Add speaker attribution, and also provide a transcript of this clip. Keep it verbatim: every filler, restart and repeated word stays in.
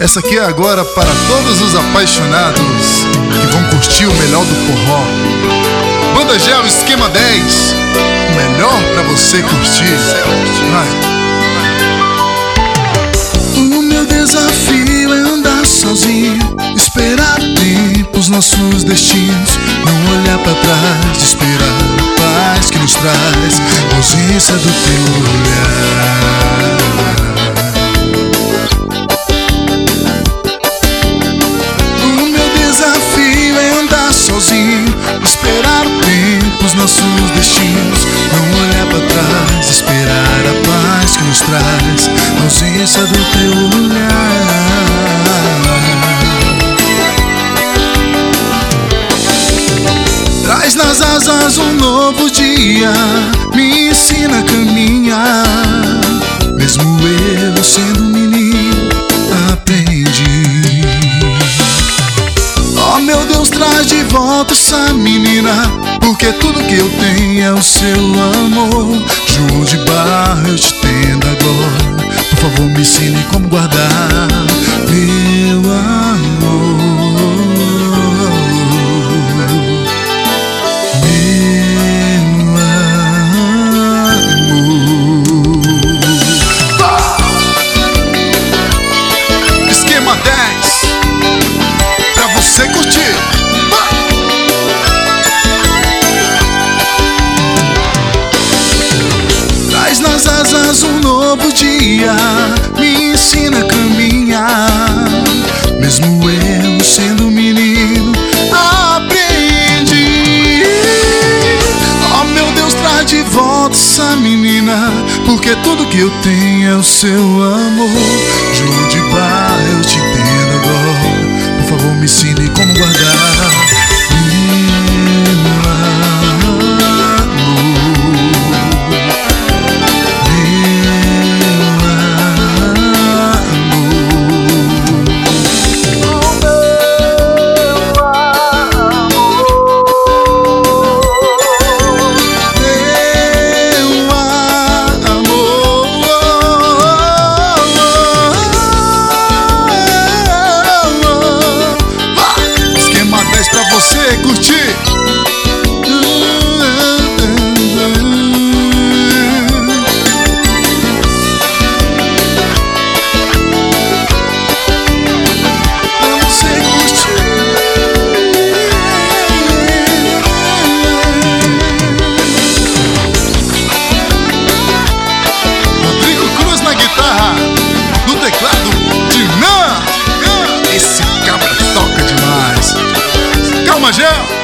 Speaker 1: Essa aqui é agora para todos os apaixonados que vão curtir o melhor do forró. Banda Gel Esquema dez, o melhor pra você curtir. Vai.
Speaker 2: O meu desafio é andar sozinho, esperar o tempo, os nossos destinos, não olhar pra trás, esperar a paz que nos traz a ausência do teu olhar. O meu desafio é andar sozinho, esperar o tempo, os nossos destinos, não olhar pra trás, esperar a paz que nos traz a ausência do teu olhar. Traz nas asas um novo dia, me ensina a caminhar. Mesmo eu sendo um menino, aprendi. Oh meu Deus, traz de volta essa menina, porque tudo que eu tenho é o seu amor. João de Barro, eu te tendo agora, por favor me ensine como guardar meu amor.
Speaker 1: Você curtir.
Speaker 2: Traz nas asas um novo dia, me ensina a caminhar. Mesmo eu sendo menino, aprendi. Oh meu Deus, traz de volta essa menina, porque tudo que eu tenho é o seu amor. João de Barro, eu te entendo agora, por favor me ensine como guardar meu amor, meu amor,
Speaker 1: você curtir. Rodrigo Cruz na guitarra, no teclado, Dinan. Esse cabra toca demais. Calma, Gel.